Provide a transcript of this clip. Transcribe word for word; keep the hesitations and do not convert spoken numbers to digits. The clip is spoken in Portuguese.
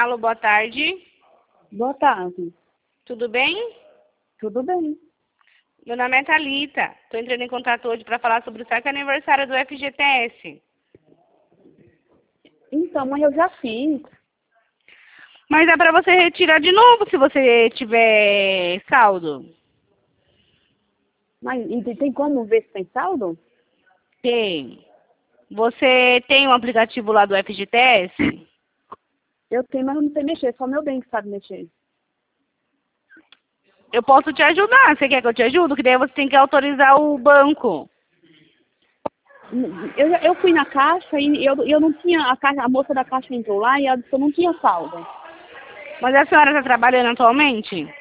Alô, boa tarde. Boa tarde. Tudo bem? Tudo bem. Meu nome é Thalita. Estou entrando em contato hoje para falar sobre o certo aniversário do F G T S. Então, mas eu já fiz. Mas dá para você retirar de novo se você tiver saldo. Mas e tem como ver se tem saldo? Tem. Você tem um aplicativo lá do F G T S? Eu tenho, mas eu não sei mexer. Só meu bem que sabe mexer. Eu posso te ajudar. Você quer que eu te ajude? Que daí você tem que autorizar o banco. Eu, eu fui na caixa e eu, eu não tinha... A, caixa, a moça da caixa entrou lá e ela disse que eu não tinha saldo. Mas a senhora está trabalhando atualmente?